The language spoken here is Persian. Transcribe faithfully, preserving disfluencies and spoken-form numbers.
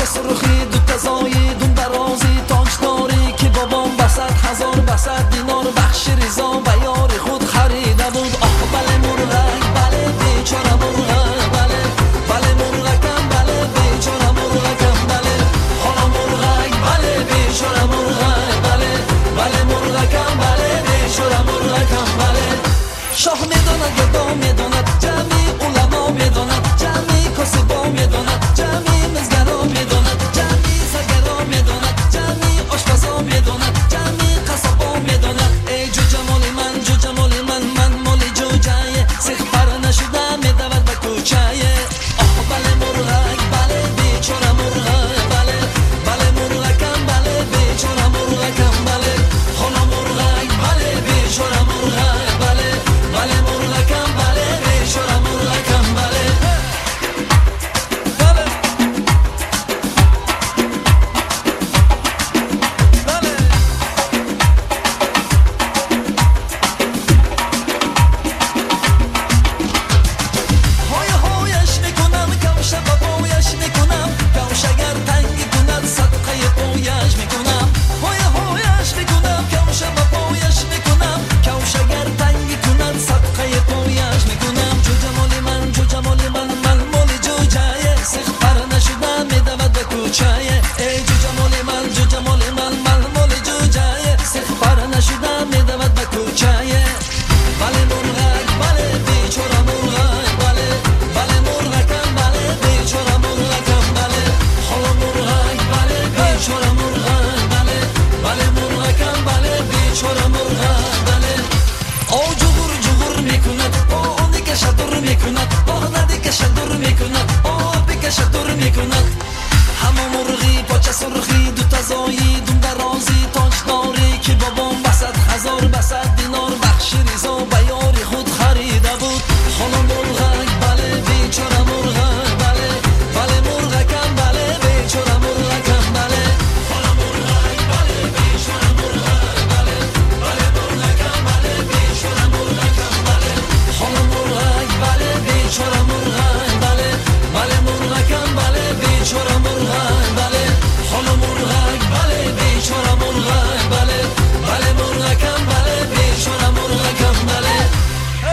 پاچه سرخی دو تزایی دون درازی تاجداری که بابام بسد هزار بسد دینار بخش ریزا و یار خود خریده بود. آه بله مرغک بله بیچاره مرغک بله بله مرغکم بله بیچاره مرغکم بله حالا مرغک بله بیچاره مرغک بله بله مرغکم بله بیچاره مرغکم بله. شاه میداند گدا میداند جمعی علما میداند جمعی کاسبا میداند جمعی مزگرا میداند جمعی سرگرا میداند جمعی آشپزا میداند جمعی قصبا میداند. ای جو جمال من جو جمال من من مال جو جایه سیخ پر نشده میدود به کوچه. آه بله مرغک بله بیچاره مرغک بله بله مرغکم بله بیچاره مرغکم بله حالا مرغک بله بیچاره مرغک بله بله مرغکم بله بیچاره مرغکم بله بله بله. های هایش میکنم کمشه با پایش میکنم کمش اگر تنگی کند صدقه پایش میکنم. های هایش میکنم کمشه با پایش میکنم کمش اگر تنگی کند صدقه پایش میکنم. جو جمال من جو جمال من من مال جو جایه سیخ پر نشده میدود به کوچه. ای جو جمال من جو جمال من من مال جو جایه سیخ پر نشده میدود به کوچه. بله مرغک بله بیچاره مرغک بله بله مرغکم بله بیچاره مرغکم بله حالا مرغک بله بیچاره مرغک بله بله مرغکم بله بیچاره مرغک بله. آو جغور جغور میکند آه دیگه دور میکند آه دیگه دور میکند آه بکشه دور میکند. همه مرغی پاچه سرخی